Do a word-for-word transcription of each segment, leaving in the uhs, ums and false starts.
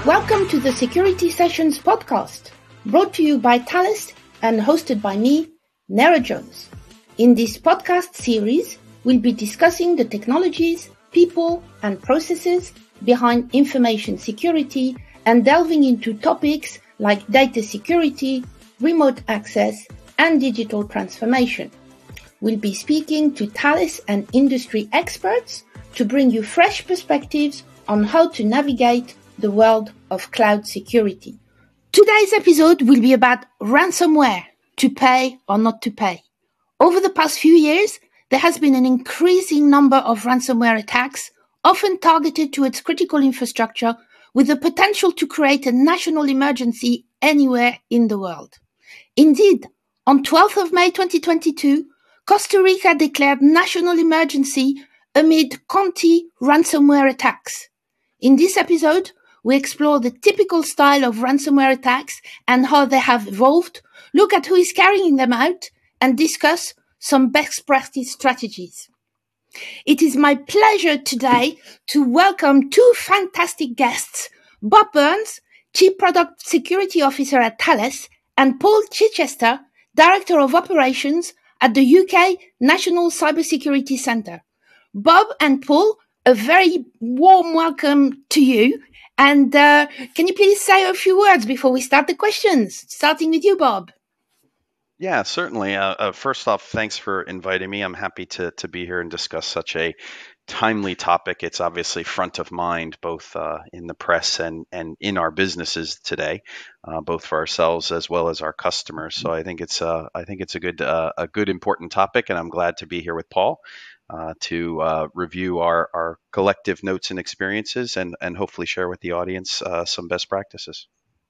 Welcome to the Security Sessions podcast, brought to you by Thales and hosted by me, Nera Jones. In this podcast series, we'll be discussing the technologies, people, and processes behind information security and delving into topics like data security, remote access, and digital transformation. We'll be speaking to Thales and industry experts to bring you fresh perspectives on how to navigate the world of cloud security. Today's episode will be about ransomware, to pay or not to pay. Over the past few years, there has been an increasing number of ransomware attacks, often targeted to its critical infrastructure, with the potential to create a national emergency anywhere in the world. Indeed, on twelfth of May twenty twenty-two, Costa Rica declared national emergency amid Conti ransomware attacks. In this episode, we explore the typical style of ransomware attacks and how they have evolved, look at who is carrying them out, and discuss some best practice strategies. It is my pleasure today to welcome two fantastic guests, Bob Burns, Chief Product Security Officer at Thales, and Paul Chichester, Director of Operations at the U K National Cybersecurity Centre. Bob and Paul, a very warm welcome to you. And uh, can you please say a few words before we start the questions? Starting with you, Bob. Yeah, certainly. Uh, uh, first off, thanks for inviting me. I'm happy to to be here and discuss such a timely topic. It's obviously front of mind, both uh, in the press and, and in our businesses today, uh, both for ourselves as well as our customers. So I think it's uh, I think it's a good uh, a good important topic, and I'm glad to be here with Paul uh, to uh, review our our collective notes and experiences, and and hopefully share with the audience uh, some best practices.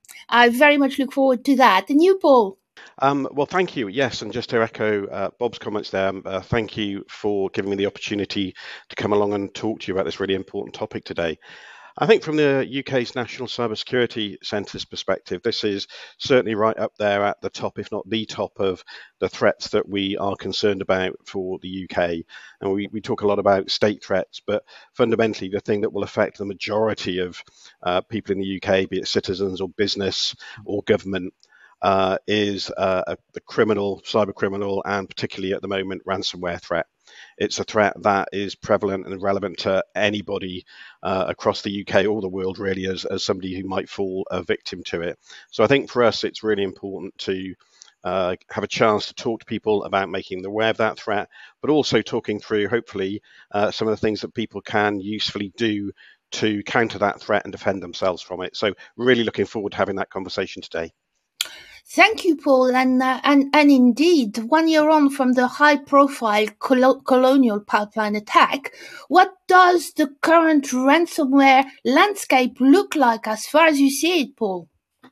I very much look forward to that. And you, Paul? Um, well, thank you. Yes, and just to echo uh, Bob's comments there, uh, thank you for giving me the opportunity to come along and talk to you about this really important topic today. I think from the U K's National Cybersecurity Centre's perspective, this is certainly right up there at the top, if not the top, of the threats that we are concerned about for the U K. And we, we talk a lot about state threats, but fundamentally the thing that will affect the majority of uh, people in the U K, be it citizens or business or government, Uh, is uh, a, the criminal, cyber criminal, and particularly at the moment, ransomware threat. It's a threat that is prevalent and relevant to anybody uh, across the U K or the world, really, as, as somebody who might fall a victim to it. So I think for us, it's really important to uh, have a chance to talk to people about making them aware of that threat, but also talking through, hopefully, uh, some of the things that people can usefully do to counter that threat and defend themselves from it. So really looking forward to having that conversation today. Thank you, Paul. And, uh, and, and indeed, one year on from the high-profile Col- Colonial Pipeline attack, what does the current ransomware landscape look like as far as you see it, Paul?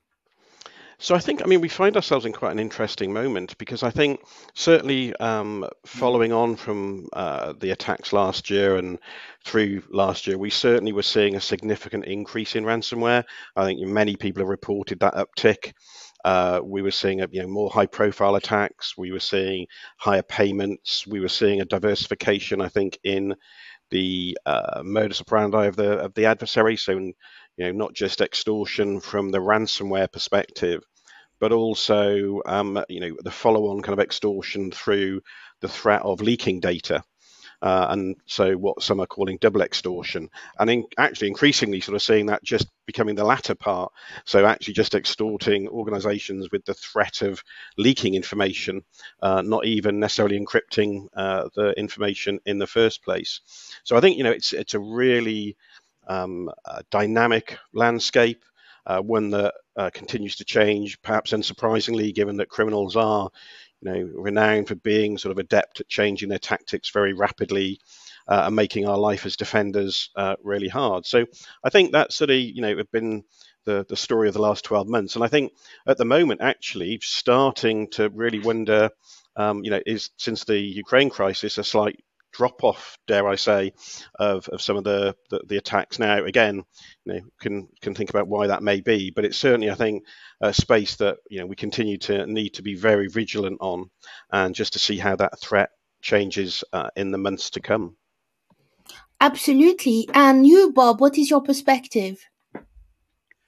So I think, I mean, we find ourselves in quite an interesting moment, because I think certainly um, following on from uh, the attacks last year and through last year, we certainly were seeing a significant increase in ransomware. I think many people have reported that uptick. Uh, we were seeing a, you know, more high-profile attacks. We were seeing higher payments. We were seeing a diversification, I think, in the uh, modus operandi of the of the adversary. So, you know, not just extortion from the ransomware perspective, but also, um, you know, the follow-on kind of extortion through the threat of leaking data. Uh, and so what some are calling double extortion, and in, actually increasingly sort of seeing that just becoming the latter part. So actually just extorting organizations with the threat of leaking information, uh, not even necessarily encrypting uh, the information in the first place. So I think, you know, it's it's a really um, uh, dynamic landscape, uh, one that uh, continues to change, perhaps unsurprisingly, given that criminals are, you know, renowned for being sort of adept at changing their tactics very rapidly uh, and making our life as defenders uh, really hard. So I think that's sort of, you know, been the, the story of the last twelve months. And I think at the moment, actually, starting to really wonder, um, you know, is since the Ukraine crisis, a slight drop off, dare I say, of, of some of the, the, the attacks. Now, again, you know, can can think about why that may be, but it's certainly, I think, a space that, you know, we continue to need to be very vigilant on, and just to see how that threat changes uh, in the months to come. Absolutely. And you, Bob, what is your perspective?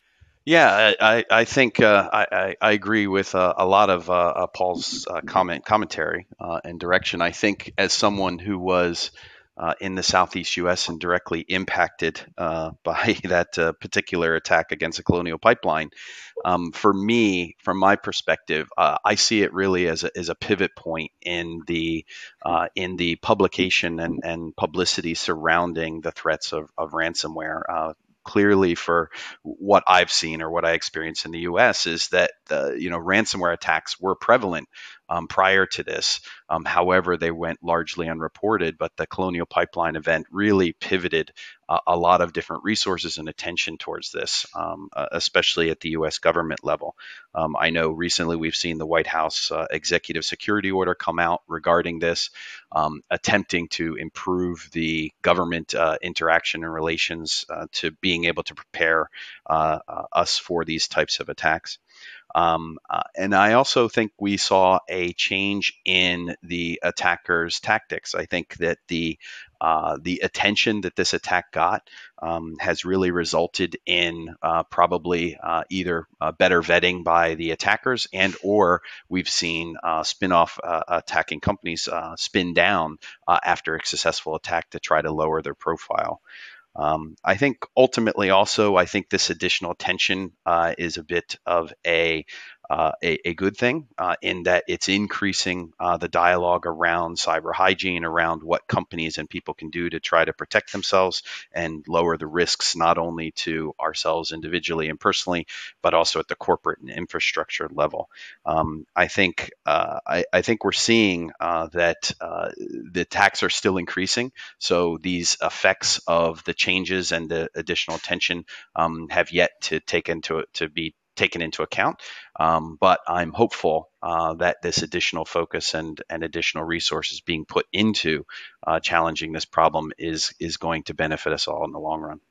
Yeah, I, I think uh, I, I agree with uh, a lot of uh, uh, Paul's uh, comment commentary uh, and direction. I think as someone who was uh, in the Southeast U S and directly impacted uh, by that uh, particular attack against the Colonial Pipeline, um, for me, from my perspective, uh, I see it really as a, as a pivot point in the uh, in the publication and, and publicity surrounding the threats of, of ransomware. Uh, clearly, for what I've seen or what I experienced in the U S is that uh, you know ransomware attacks were prevalent um, prior to this. Um, however, they went largely unreported. But the Colonial Pipeline event really pivoted uh, a lot of different resources and attention towards this, um, uh, especially at the U S government level. Um, I know recently we've seen the White House uh, executive security order come out regarding this, um, attempting to improve the government uh, interaction and relations uh, to being able to prepare uh, uh, us for these types of attacks. Um, uh, and I also think we saw a change in the attackers' tactics. I think that the uh, the attention that this attack got um, has really resulted in uh, probably uh, either uh, better vetting by the attackers, and or we've seen uh, spin-off uh, attacking companies uh, spin down uh, after a successful attack to try to lower their profile. Um, I think ultimately, also, I think this additional attention uh, is a bit of a uh, a, a good thing uh, in that it's increasing uh, the dialogue around cyber hygiene, around what companies and people can do to try to protect themselves and lower the risks, not only to ourselves individually and personally, but also at the corporate and infrastructure level. Um, I think uh, I, I think we're seeing uh, that uh, the attacks are still increasing. So these effects of the changes and the additional attention um, have yet to take into to be taken into account. Um, but I'm hopeful uh, that this additional focus and, and additional resources being put into uh, challenging this problem is is going to benefit us all in the long run.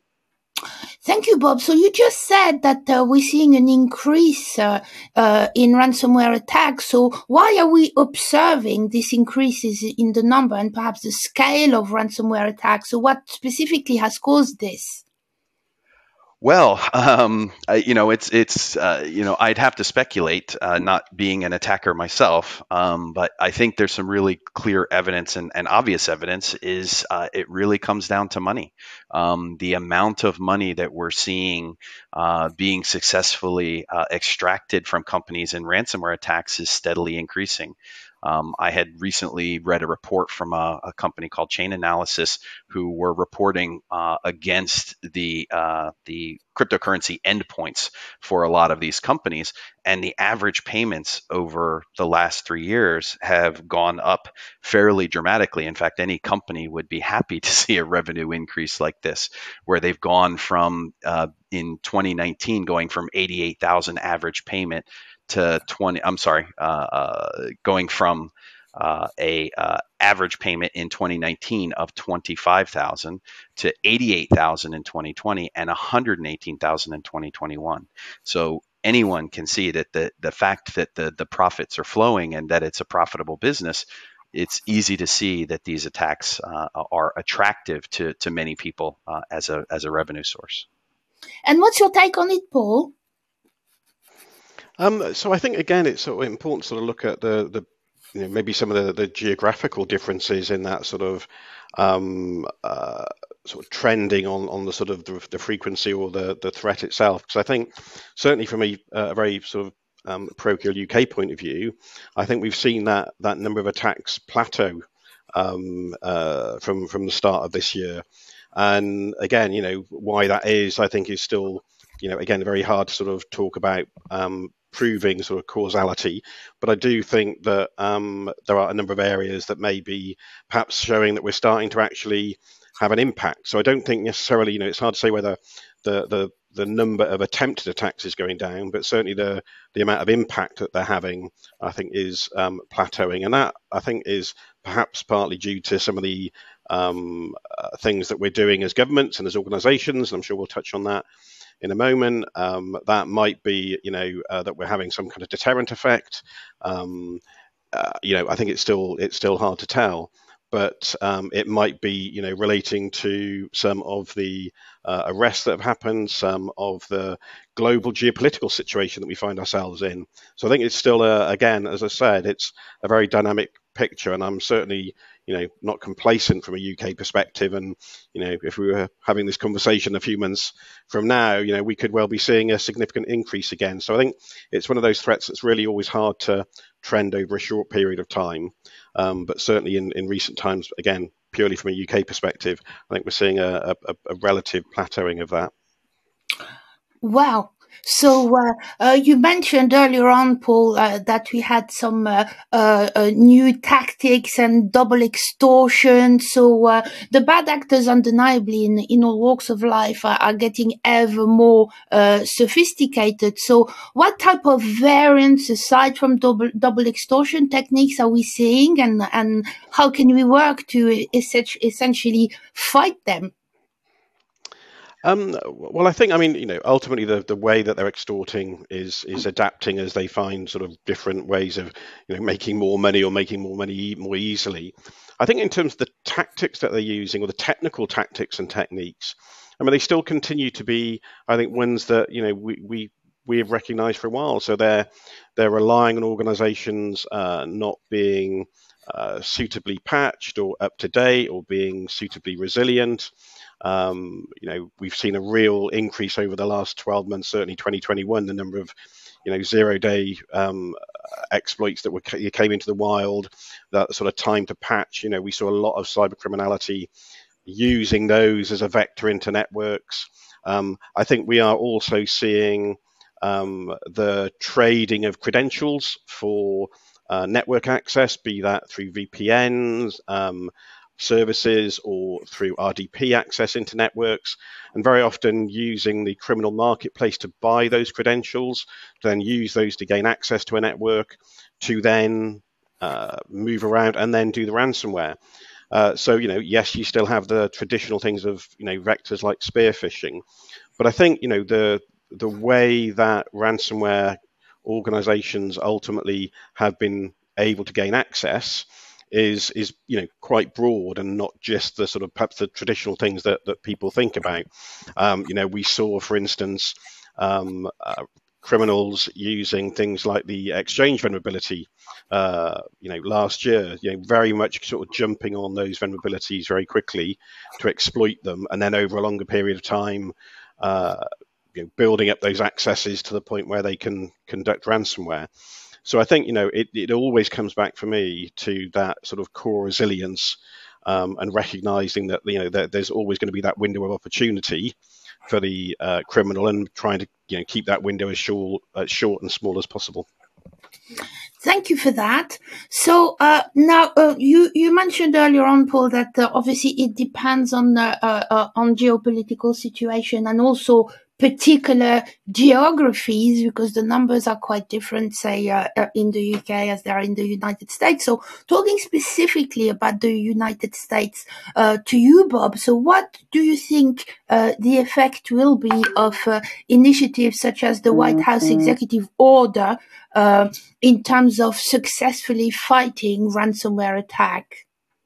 Thank you, Bob. So you just said that uh, we're seeing an increase uh, uh, in ransomware attacks. So why are we observing these increases in the number and perhaps the scale of ransomware attacks? So what specifically has caused this? Well, um, I, you know, it's it's uh, you know, I'd have to speculate, uh, not being an attacker myself, um, but I think there's some really clear evidence and, and obvious evidence is uh, it really comes down to money. Um, the amount of money that we're seeing uh, being successfully uh, extracted from companies in ransomware attacks is steadily increasing. Um, I had recently read a report from a, a company called Chainalysis, who were reporting uh, against the uh, the cryptocurrency endpoints for a lot of these companies, and the average payments over the last three years have gone up fairly dramatically. In fact, any company would be happy to see a revenue increase like this, where they've gone from uh, in twenty nineteen going from eighty-eight thousand average payment to twenty. I'm sorry, uh, uh, going from uh, a uh, average payment in twenty nineteen of twenty-five thousand to eighty-eight thousand in twenty twenty and one hundred eighteen thousand in twenty twenty-one. So anyone can see that the the fact that the the profits are flowing and that it's a profitable business. It's easy to see that these attacks uh, are attractive to to many people uh, as a as a revenue source. And what's your take on it, Paul? Um, so I think again, it's sort of important to sort of look at the the you know, maybe some of the, the geographical differences in that sort of um, uh, sort of trending on, on the sort of the, the frequency or the, the threat itself. Because I think certainly from a, a very sort of um, parochial U K point of view, I think we've seen that that number of attacks plateau um, uh, from from the start of this year. And again, you know, why that is, I think, is still, you know, again, very hard to sort of talk about um, proving sort of causality. But I do think that um, there are a number of areas that may be perhaps showing that we're starting to actually have an impact. So I don't think necessarily, you know, it's hard to say whether the the the number of attempted attacks is going down, but certainly the the amount of impact that they're having, I think, is um, plateauing. And that, I think, is perhaps partly due to some of the um, uh, things that we're doing as governments and as organizations. And I'm sure we'll touch on that in a moment. Um, that might be, you know, uh, that we're having some kind of deterrent effect. Um, uh, you know, I think it's still it's still hard to tell. but um, it might be, you know, relating to some of the uh, arrests that have happened, some of the global geopolitical situation that we find ourselves in. So I think it's still, a, again, as I said, it's a very dynamic picture, and I'm certainly, you know, not complacent from a U K perspective. And, you know, if we were having this conversation a few months from now, you know, we could well be seeing a significant increase again. So I think it's one of those threats that's really always hard to trend over a short period of time. Um, but certainly in, in recent times, again, purely from a U K perspective, I think we're seeing a, a, a relative plateauing of that. Wow. So uh, uh, you mentioned earlier on, Paul, uh, that we had some uh, uh, uh, new tactics and double extortion. So uh, the bad actors, undeniably, in, in all walks of life, are, are getting ever more uh, sophisticated. So what type of variants, aside from double double extortion techniques, are we seeing, and and how can we work to essentially fight them? Um, well, I think, I mean, you know, ultimately the, the way that they're extorting is is adapting as they find sort of different ways of, you know, making more money or making more money more easily. I think in terms of the tactics that they're using, or the technical tactics and techniques, I mean, they still continue to be, I think, ones that, you know, we we we have recognized for a while. So they're they're relying on organizations uh, not being uh, suitably patched or up to date, or being suitably resilient. Um, you know, we've seen a real increase over the last twelve months, certainly twenty twenty-one, the number of, you know, zero day um, exploits that were came into the wild, that sort of time to patch. You know, we saw a lot of cyber criminality using those as a vector into networks. Um, I think we are also seeing um, the trading of credentials for uh, network access, be that through V P Ns, um, services, or through R D P access into networks, and very often using the criminal marketplace to buy those credentials, to then use those to gain access to a network, to then uh, move around and then do the ransomware. Uh, so, you know, yes, you still have the traditional things of, you know, vectors like spear phishing, but I think, you know, the the way that ransomware organizations ultimately have been able to gain access is is you know, quite broad, and not just the sort of perhaps the traditional things that that people think about. Um, you know, we saw, for instance, um, uh, criminals using things like the Exchange vulnerability, uh, you know, last year. You know, very much sort of jumping on those vulnerabilities very quickly to exploit them, and then over a longer period of time, uh, you know, building up those accesses to the point where they can conduct ransomware. So I think, you know, it, it always comes back for me to that sort of core resilience, um, and recognizing that, you know, that there's always going to be that window of opportunity for the uh, criminal, and trying to, you know, keep that window as short, as short and small as possible. Thank you for that. So uh, now uh, you you mentioned earlier on, Paul, that uh, obviously it depends on uh, uh, on geopolitical situation and also particular geographies, because the numbers are quite different, say, uh, uh, in the U K as they are in the United States. So talking specifically about the United States, uh, to you, Bob, so what do you think uh, the effect will be of uh, initiatives such as the White House Executive Order uh, in terms of successfully fighting ransomware attack?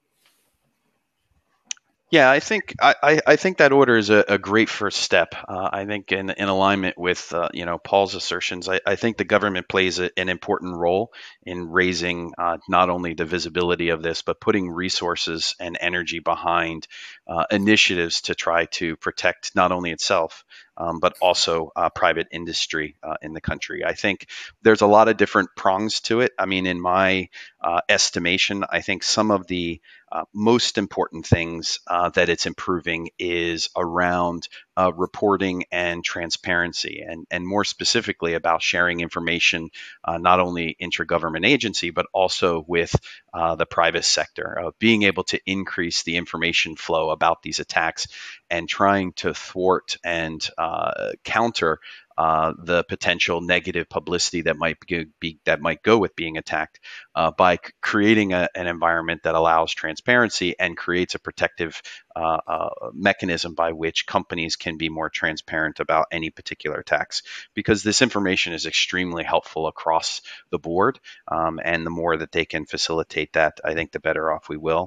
Yeah, I think I, I think that order is a, a great first step. Uh, I think in, in alignment with uh, you know, Paul's assertions, I, I think the government plays a, an important role in raising uh, not only the visibility of this, but putting resources and energy behind uh, initiatives to try to protect not only itself, um, but also uh, private industry uh, in the country. I think there's a lot of different prongs to it. I mean, in my uh, estimation, I think some of the Uh, most important things uh, that it's improving is around uh, reporting and transparency, and, and more specifically about sharing information, uh, not only intra-government agency, but also with uh, the private sector, uh, being able to increase the information flow about these attacks and trying to thwart and uh, counter Uh, the potential negative publicity that might be, be that might go with being attacked, uh, by c- creating a, an environment that allows transparency and creates a protective uh, uh, mechanism by which companies can be more transparent about any particular attacks. Because this information is extremely helpful across the board, um, and the more that they can facilitate that, I think the better off we will.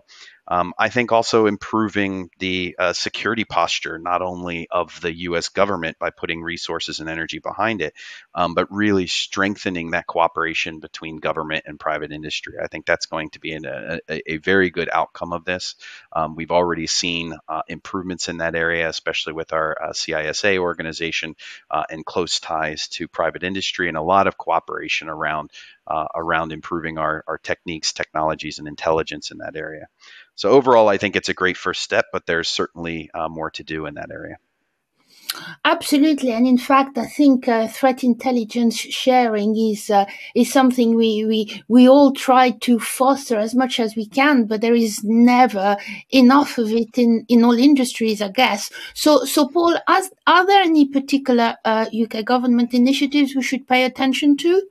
Um, I think also improving the uh, security posture, not only of the U S government by putting resources and energy behind it, um, but really strengthening that cooperation between government and private industry. I think that's going to be an, a, a very good outcome of this. Um, we've already seen uh, improvements in that area, especially with our uh, C I S A organization uh, and close ties to private industry, and a lot of cooperation around uh, around improving our, our techniques, technologies, and intelligence in that area. So overall, I think it's a great first step, but there's certainly uh, more to do in that area. Absolutely, and in fact, I think uh, threat intelligence sharing is uh, is something we, we we all try to foster as much as we can, but there is never enough of it in, in all industries, I guess. So, so Paul, as, are there any particular uh, U K government initiatives we should pay attention to?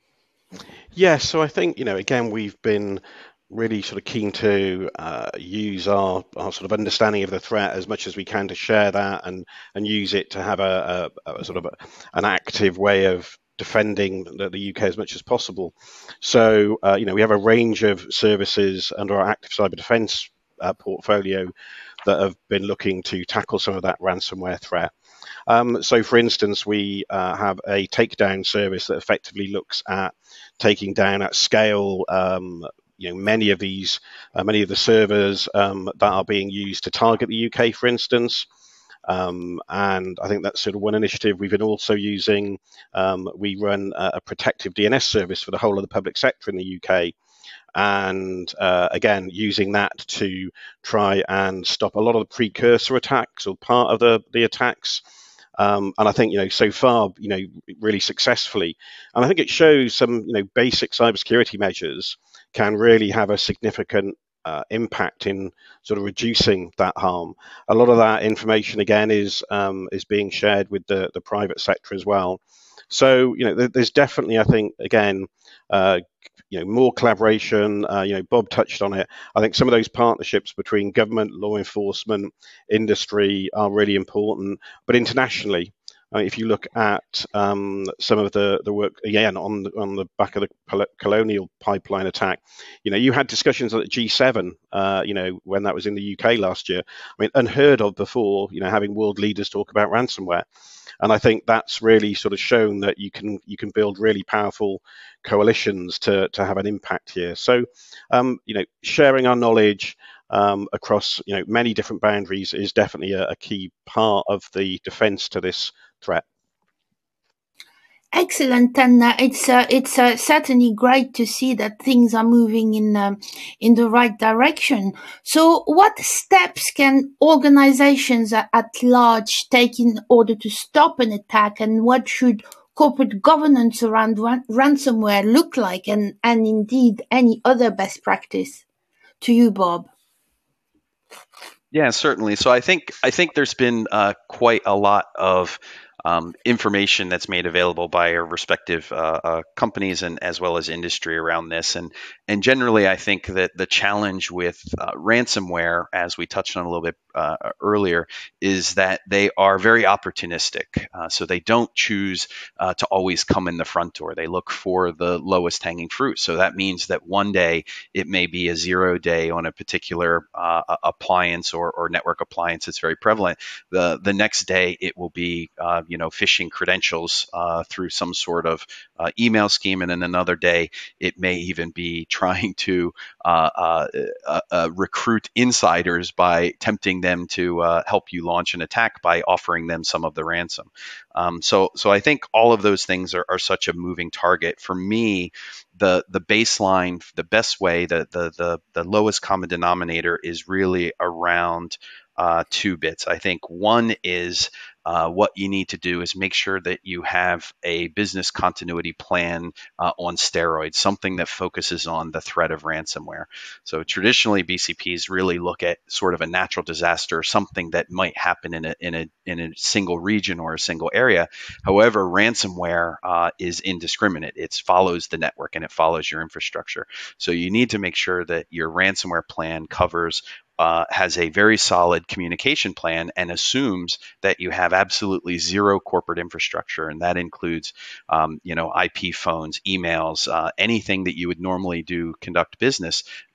Yes, so I think, you know, again, we've been really sort of keen to uh, use our, our sort of understanding of the threat as much as we can to share that and and use it to have a, a, a sort of a, an active way of defending the, the U K as much as possible. So, uh, you know, we have a range of services under our active cyber defence uh, portfolio that have been looking to tackle some of that ransomware threat. Um, so, for instance, we uh, have a takedown service that effectively looks at taking down at scale um, you know, many of these, uh, many of the servers um, that are being used to target the U K, for instance. Um, and I think that's sort of one initiative we've been also using. Um, we run a, a protective D N S service for the whole of the public sector in the U K. And uh, again, using that to try and stop a lot of the precursor attacks or part of the, the attacks. Um, and I think, you know, so far, you know, really successfully. And I think it shows some, you know, basic cybersecurity measures can really have a significant uh, impact in sort of reducing that harm. A lot of that information, again, is um, is being shared with the, the private sector as well. So, you know, there's definitely, I think, again, uh, you know, more collaboration. Uh, you know, Bob touched on it. I think some of those partnerships between government, law enforcement, industry are really important. But internationally, uh, if you look at um, some of the the work again on the, on the back of the Colonial Pipeline attack, you know, you had discussions at the G seven. Uh, you know, when that was in the U K last year. I mean, unheard of before. You know, having world leaders talk about ransomware. And I think that's really sort of shown that you can you can build really powerful coalitions to to have an impact here. So, um, you know, sharing our knowledge um, across you know many different boundaries is definitely a, a key part of the defence to this threat. Excellent, and uh, it's uh, it's uh, certainly great to see that things are moving in um, in the right direction. So, what steps can organizations at large take in order to stop an attack, and what should corporate governance around ran- ransomware look like, and and indeed any other best practice? To you, Bob. Yeah, certainly. So I think I think there's been uh, quite a lot of um, information that's made available by our respective uh, uh, companies and as well as industry around this. And and generally, I think that the challenge with uh, ransomware, as we touched on a little bit uh, earlier, is that they are very opportunistic. Uh, so they don't choose uh, to always come in the front door. They look for the lowest hanging fruit. So that means that one day it may be a zero day on a particular uh, appliance or, or network appliance that's very prevalent. The the next day it will be uh, you know phishing credentials uh, through some sort of uh, email scheme, and then another day it may even be trying to uh, uh, uh, uh, recruit insiders by tempting them to uh, help you launch an attack by offering them some of the ransom. Um, so so I think all of those things are, are such a moving target. For me, the the baseline, the best way, the the the, the lowest common denominator is really around uh, two bits. I think one is uh, what you need to do is make sure that you have a business continuity plan uh, on steroids, something that focuses on the threat of ransomware. So traditionally, B C Ps really look at sort of a natural disaster, something that might happen in a in a in a single region or a single area. However, ransomware uh, is indiscriminate. It follows the network and it follows your infrastructure. So you need to make sure that your ransomware plan covers Uh, has a very solid communication plan and assumes that you have absolutely zero corporate infrastructure, and that includes, um, you know, I P phones, emails, uh, anything that you would normally do conduct business.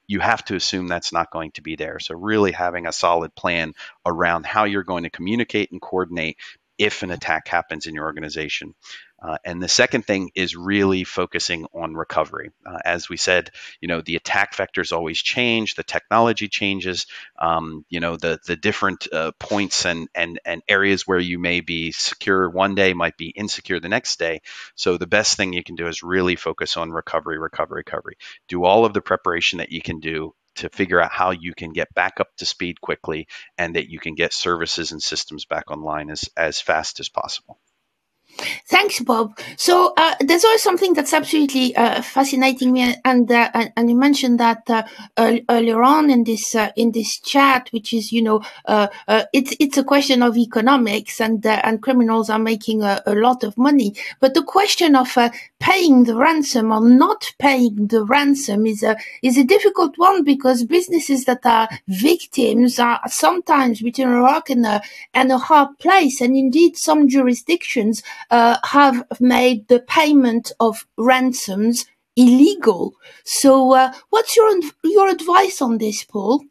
you have to assume that's not going to be there. So really having a solid plan around how you're going to communicate and coordinate if an attack happens in your organization. Uh, and the second thing is really focusing on recovery. Uh, as we said, you know, the attack vectors always change, the technology changes, um, you know, the the different uh, points and, and, and areas where you may be secure one day might be insecure the next day. So the best thing you can do is really focus on recovery, recovery, recovery. Do all of the preparation that you can do to figure out how you can get back up to speed quickly and that you can get services and systems back online as, as fast as possible. Thanks, Bob. So uh, there's always something that's absolutely uh, fascinating me, and uh, and, and you mentioned that uh, earlier on in this uh, in this chat, which is you know uh, uh, it's it's a question of economics, and uh, and criminals are making a, a lot of money. But the question of uh, paying the ransom or not paying the ransom is a is a difficult one, because businesses that are victims are sometimes between a rock and a and a hard place, and indeed some jurisdictions Uh, have made the payment of ransoms illegal. So uh, what's your your advice on this, Paul?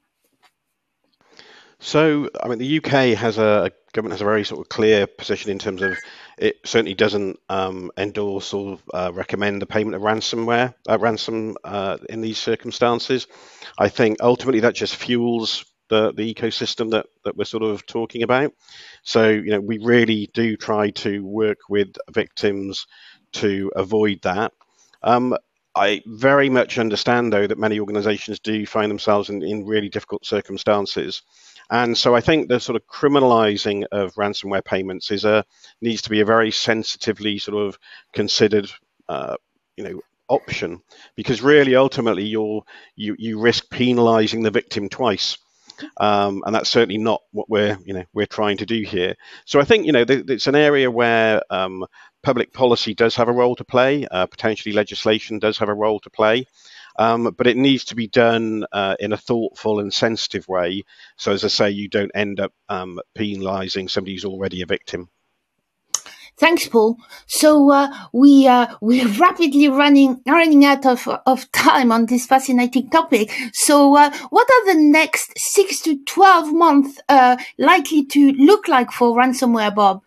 So, I mean, the U K has a government has a very sort of clear position in terms of it certainly doesn't um, endorse or uh, recommend the payment of ransomware, uh, ransom uh, in these circumstances. I think ultimately that just fuels the, the ecosystem that, that we're sort of talking about. So, you know, we really do try to work with victims to avoid that. Um, I very much understand, though, that many organizations do find themselves in, in really difficult circumstances. And so I think the sort of criminalizing of ransomware payments is a needs to be a very sensitively sort of considered, uh, you know, option, because really ultimately you're you you risk penalizing the victim twice. Um, and that's certainly not what we're, you know, we're trying to do here. So I think, you know, th- it's an area where um, public policy does have a role to play. Uh, potentially legislation does have a role to play, um, but it needs to be done uh, in a thoughtful and sensitive way. So as I say, you don't end up um, penalising somebody who's already a victim. Thanks, Paul. So uh, we uh, we're rapidly running running out of of time on this fascinating topic. So uh, what are the next six to twelve months uh, likely to look like for ransomware, Bob?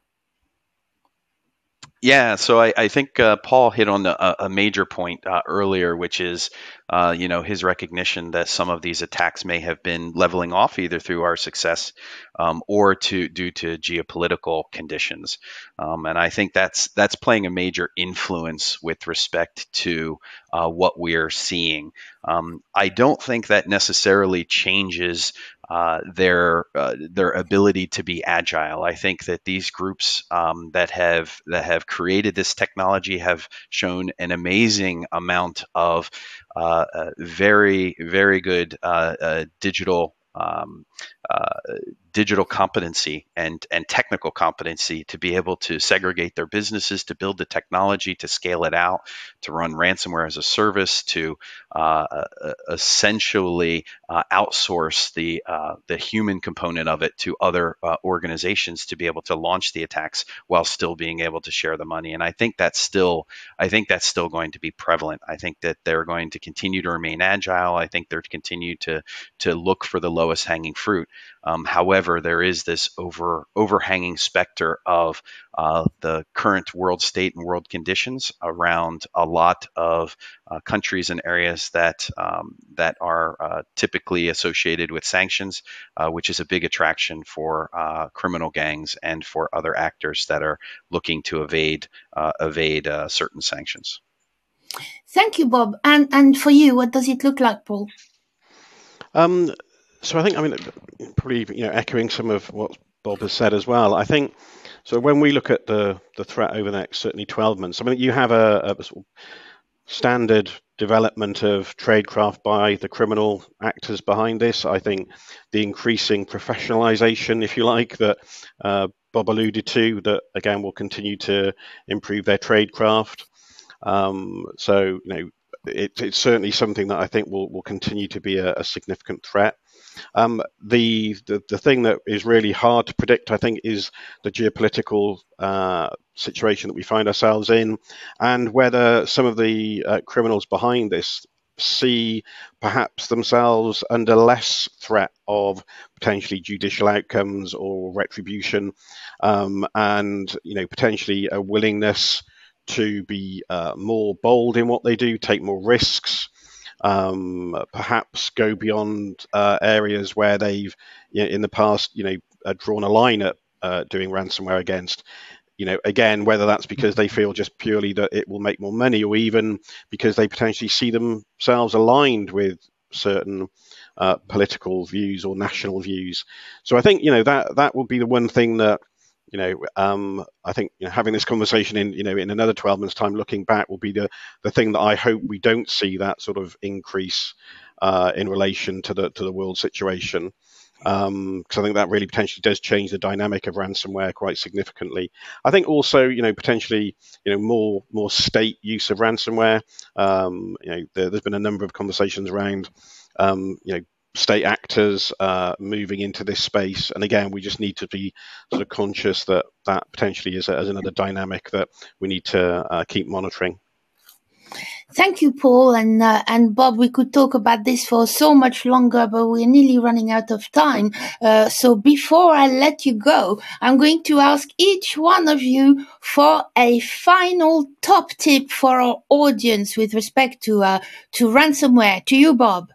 Yeah, so I, I think uh, Paul hit on the, a, a major point uh, earlier, which is, uh, you know, his recognition that some of these attacks may have been leveling off either through our success um, or to due to geopolitical conditions, um, and I think that's that's playing a major influence with respect to uh, what we're seeing. Um, I don't think that necessarily changes Uh, their uh, their ability to be agile. I think that these groups um, that have that have created this technology have shown an amazing amount of uh, uh, very very good uh, uh, digital um, uh, digital competency and and technical competency to be able to segregate their businesses, to build the technology, to scale it out, to run ransomware as a service, to uh, uh, essentially uh, outsource the uh, the human component of it to other uh, organizations to be able to launch the attacks while still being able to share the money. And I think that's still I think that's still going to be prevalent. I think that they're going to continue to remain agile. I think they're continue to to look for the lowest hanging fruit. Um, however, there is this over overhanging specter of uh, the current world state and world conditions around a lot of uh, countries and areas that um, that are uh, typically associated with sanctions, uh, which is a big attraction for uh, criminal gangs and for other actors that are looking to evade uh, evade uh, certain sanctions. Thank you, Bob. And and for you, what does it look like, Paul? Um, so I think, I mean, probably, you know, echoing some of what Bob has said as well. I think, so when we look at the, the threat over the next certainly twelve months, I mean, you have a, a sort of standard development of tradecraft by the criminal actors behind this. I think the increasing professionalization, if you like, that uh, Bob alluded to, that again will continue to improve their tradecraft. Um, so, you know, it, it's certainly something that I think will, will continue to be a, a significant threat. Um, the, the the thing that is really hard to predict, I think, is the geopolitical uh, situation that we find ourselves in, and whether some of the uh, criminals behind this see perhaps themselves under less threat of potentially judicial outcomes or retribution, um, and you know potentially a willingness to be uh, more bold in what they do, take more risks, um, perhaps go beyond uh, areas where they've you know, in the past you know uh, drawn a line at uh, doing ransomware against. You know, again, whether that's because they feel just purely that it will make more money, or even because they potentially see themselves aligned with certain uh, political views or national views. So I think, you know, that that would be the one thing that, you know, um, I think you know, having this conversation in, you know, in another twelve months' time, looking back, will be the the thing that I hope we don't see that sort of increase uh, in relation to the to the world situation. Um, because I think that really potentially does change the dynamic of ransomware quite significantly. I think also, you know, potentially, you know, more more state use of ransomware. Um, you know, there, there's been a number of conversations around, um, you know, state actors uh, moving into this space, and again, we just need to be sort of conscious that that potentially is, a, is another dynamic that we need to uh, keep monitoring. Thank you, Paul and uh, and Bob. We could talk about this for so much longer, but we're nearly running out of time. Uh, so before I let you go, I'm going to ask each one of you for a final top tip for our audience with respect to uh, to ransomware. To you, Bob.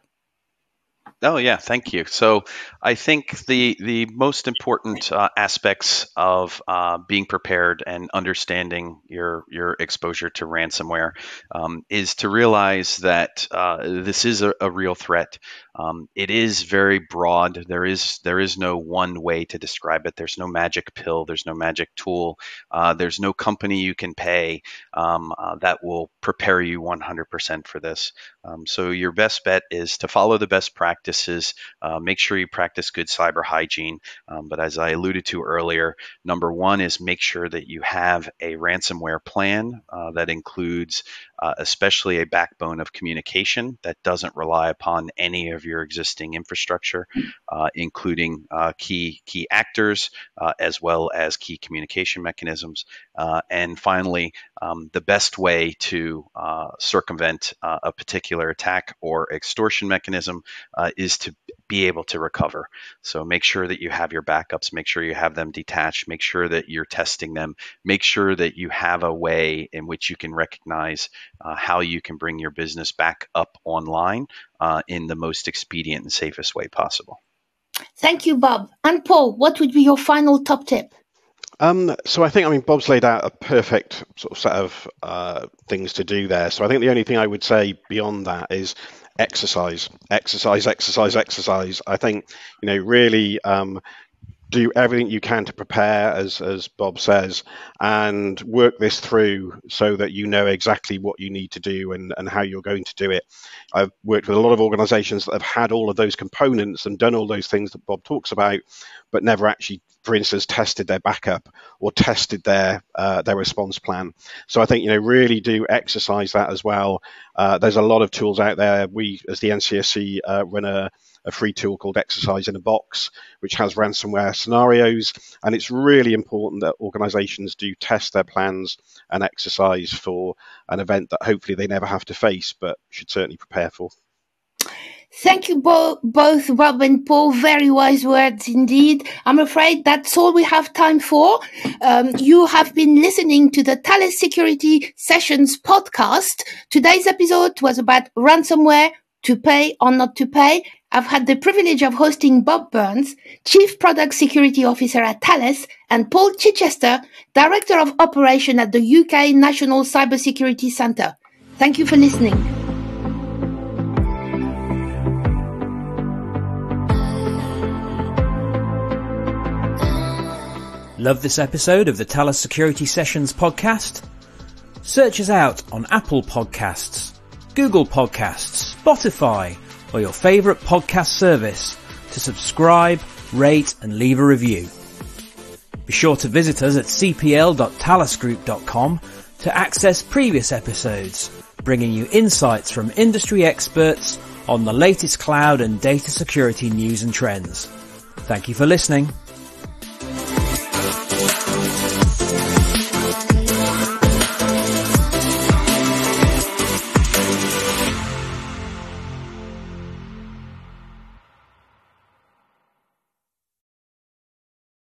Oh, yeah, thank you. So I think the the most important uh, aspects of uh, being prepared and understanding your your exposure to ransomware um, is to realize that uh, this is a, a real threat. Um, it is very broad. There is there is no one way to describe it. There's no magic pill. There's no magic tool. Uh, there's no company you can pay um, uh, that will prepare you one hundred percent for this. Um, so your best bet is to follow the best practices. Uh, make sure you practice good cyber hygiene. Um, but as I alluded to earlier, number one is make sure that you have a ransomware plan uh, that includes uh, especially a backbone of communication that doesn't rely upon any of your existing infrastructure, uh, including uh, key key actors uh, as well as key communication mechanisms. Uh, and finally, um, the best way to uh, circumvent uh, a particular attack or extortion mechanism uh, is to be able to recover. So make sure that you have your backups, make sure you have them detached, make sure that you're testing them, make sure that you have a way in which you can recognize uh, how you can bring your business back up online uh, in the most expedient and safest way possible. Thank you, Bob. And Paul, what would be your final top tip? Um, so I think, I mean, Bob's laid out a perfect sort of set of uh, things to do there. So I think the only thing I would say beyond that is exercise, exercise, exercise, exercise. I think, you know, really um, do everything you can to prepare, as as Bob says, and work this through so that you know exactly what you need to do and, and how you're going to do it. I've worked with a lot of organizations that have had all of those components and done all those things that Bob talks about, but never actually, for instance, tested their backup or tested their uh, their response plan. So I think, you know, really do exercise that as well. Uh, there's a lot of tools out there. We, as the N C S C, uh, run a, a free tool called Exercise in a Box, which has ransomware scenarios. And it's really important that organizations do test their plans and exercise for an event that hopefully they never have to face, but should certainly prepare for. Thank you bo- both, Bob and Paul. Very wise words indeed. I'm afraid that's all we have time for. Um, you have been listening to the Thales Security Sessions podcast. Today's episode was about ransomware, to pay or not to pay. I've had the privilege of hosting Bob Burns, Chief Product Security Officer at Thales, and Paul Chichester, Director of Operation at the U K National Cybersecurity Centre. Thank you for listening. Love this episode of the Thales Security Sessions podcast? Search us out on Apple Podcasts, Google Podcasts, Spotify, or your favourite podcast service to subscribe, rate and leave a review. Be sure to visit us at c p l dot thales group dot com to access previous episodes, bringing you insights from industry experts on the latest cloud and data security news and trends. Thank you for listening.